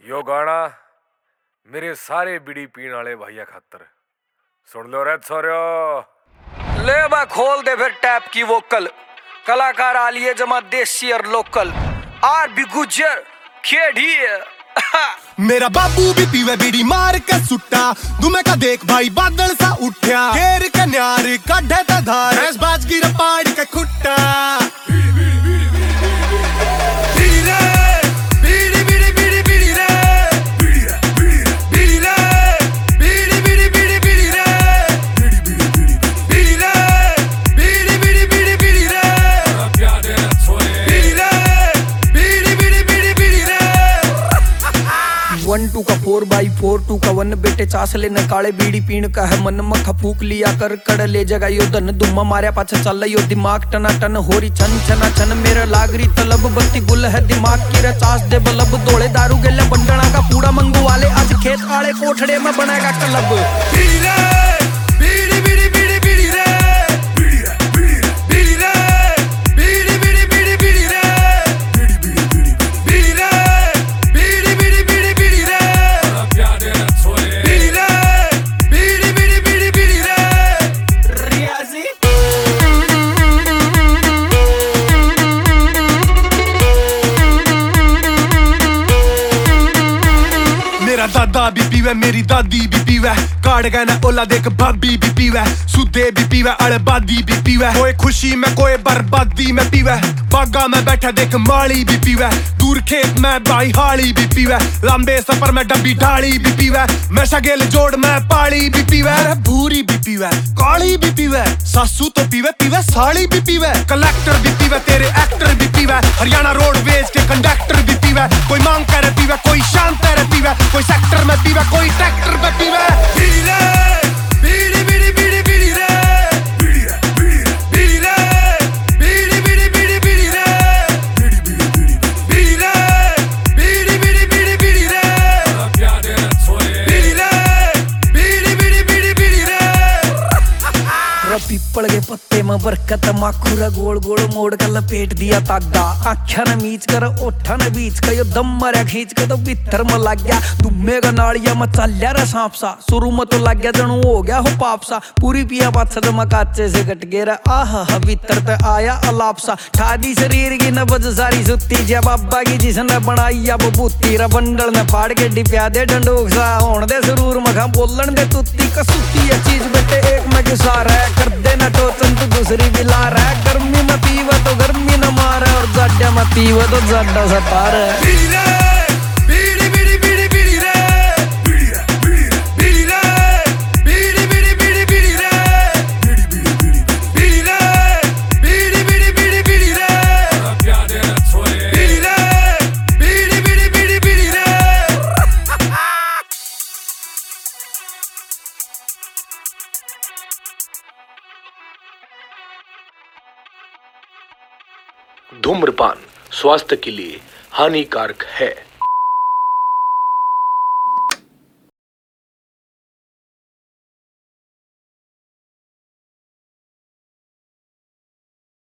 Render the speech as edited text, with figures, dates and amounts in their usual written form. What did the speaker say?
यो गाना मेरे सारे बीड़ी पीने वाले भैया खातर सुन लो रे छोरियो। ले बा खोल दे फिर टैप की वोकल, कलाकार आलिए जमा देसी और लोकल, आर भी गुजर खेड़ी मेरा बाबू भी पीवे बीड़ी मार के सुट्टा, दुमे का देख भाई बादल सा उठ्या, घेर के न्यार काढ़े ता धार, ऐस बाज गिर पाड़ के खुट्टा। वन टू का 4x4 2 का 1 बेटे चास लेने काले बीड़ी पीण का है मन मखा फूक लिया कर कड़ ले जगा यो धन दुम्मा मारिया पाछा चल यो दिमाग टना टन होरी छन छना छन मेरा लागरी तलब बत्ती गुल है दिमाग की चास दे बलब दौड़े दारू गेले बंडना का पूरा मंगू वाले आज खेत आले कोठड़े में बनाएगा क्लब। मेरा दादा भी पीवे मेरी दादी भी पीवे, काट गए ना ओला देख भाभी भी पीवे, सुदे भी पीवे अड़बादी भी पीवे, कोई खुशी में कोई बर्बादी में पीवे, बागा में बैठा देख माली भी पीवे, दूर खेत में भाई हाली भी पीवे, लंबे सफर में डब्बी ढाली भी पीवे, मैं शगेल जोड़ में पाली भी पीवे, भूरी भी पीवे काली भी पीवे, सासू तो पीवे पीवे साली भी पीवे, कलेक्टर भी पीवे तेरे एक्टर भी पीवे, हरियाणा रोडवेज के कंडक्टर भी पीवे, कोई मांग करे पीवे कोई शांत करे पीवे, कोई सेक्टर में पीवे कोई ट्रैक्टर में पीवे। बीड़ी रे बीड़ी बीड़ी बीड़ी बीड़ी रे बीड़ी रे बीड़ी रे बीड़ी बीड़ी बीड़ी बीड़ी रे बीड़ी बीड़ी बीड़ी रे बीड़ी बीड़ी बीड़ी बीड़ी रे प्यारे छोरे बीड़ी रे बीड़ी बीड़ी बीड़ी बीड़ी रे। पीपल के पत्ते में बरकत माखुरा गोल गोल मोड़ कर लपेट दिया तागा, आख्या न मीच कर ओठा न बीच का यो दम मरा खींच के तो बित्तर में लग गया, दुम्मे का नाड़िया में चलिया रे सांप सा, शुरू में तो लग गया जनू हो गया हो पाप सा, पूरी पिया पाछा तो मकाचे से कट गया आहा भीतर ते आया अलाप सा, ठादी शरीर की नब्ज सारी सुत्ती जब बाबा की जिसने बनाई अब बूती रा बंडल ने फाड़ के डिप्या दे डंडोक सा, होने दे जरूर मखा बोलन दे तुत्ती कसूती है चीज बेटे एक में गुसार है, कर देना टोचन तो दूसरी भी ला रहा है, गर्मी में पीवा तो गर्मी न मारे और जाड्या में पीवा तो जाड्या सतार है। धूम्रपान स्वास्थ्य के लिए हानिकारक है।